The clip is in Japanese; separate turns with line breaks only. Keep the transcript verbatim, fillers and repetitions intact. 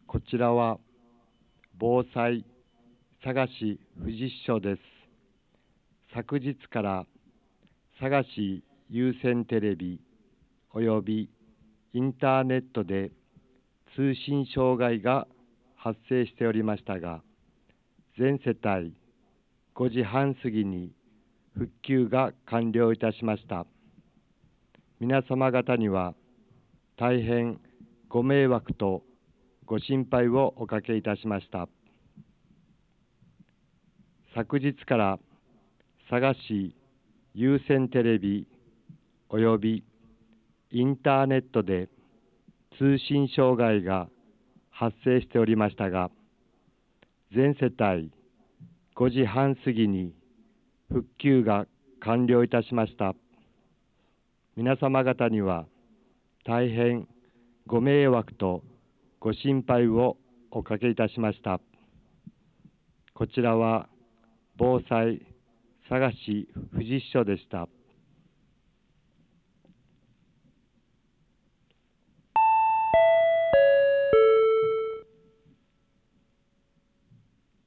こちらは防災佐賀市富士支所です。昨日から佐賀市有線テレビおよびインターネットで通信障害が発生しておりましたが、全世帯ごじはん過ぎに復旧が完了いたしました。皆様方には大変ご迷惑とご心配をおかけいたしました。昨日から佐賀市有線テレビおよびインターネットで通信障害が発生しておりましたが、全世帯ごじはん過ぎに復旧が完了いたしました。皆様方には大変ご迷惑とご心配をおかけいたしました。こちらは防災佐賀市富士支所でした。